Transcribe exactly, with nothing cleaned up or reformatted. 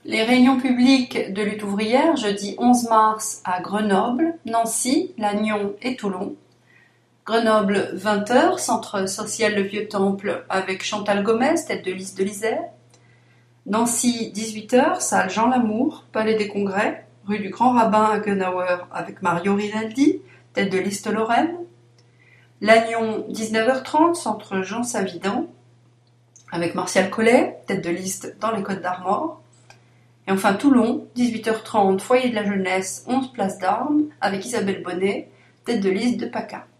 Les réunions publiques de lutte ouvrière, jeudi onze mars à Grenoble, Nancy, Lannion et Toulon. Grenoble, vingt heures, centre social Le Vieux-Temple avec Chantal Gomez, tête de liste de l'Isère. Nancy, dix-huit heures, salle Jean Lamour, Palais des Congrès, rue du Grand Rabbin à Guenauer avec Mario Rinaldi, tête de liste Lorraine. Lannion, dix-neuf heures trente, centre Jean Savidan, avec Martial Collet, tête de liste dans les Côtes d'Armor. Et enfin Toulon, dix-huit heures trente, foyer de la jeunesse, onze place d'Armes, avec Isabelle Bonnet, tête de liste de PACA.